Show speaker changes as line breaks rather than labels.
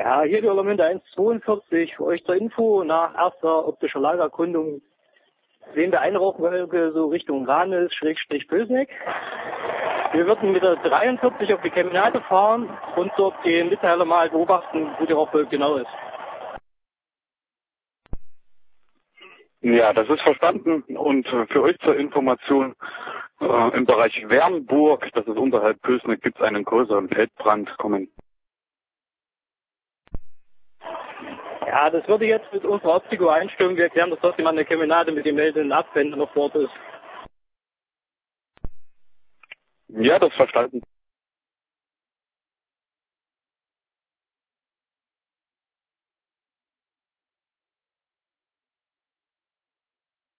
Ja, hier die Orlamünde 142. Für euch zur Info, nach erster optischer Lagererkundung sehen wir eine Rauchwolke so Richtung Ranis-Pösneck. Wir würden mit der 43 auf die Kemenate fahren und dort den Mitteiler mal beobachten, wo die Rauchwolke genau ist.
Ja, das ist verstanden. Und für euch zur Information, im Bereich Wernburg, das ist unterhalb Pösneck, gibt es einen größeren Feldbrand.
Ja, das würde jetzt mit unserer Optiko einstimmen. Wir erklären das trotzdem an der Kemenate mit dem Melden ab, wenn er noch dort ist.
Ja, das ist verstanden.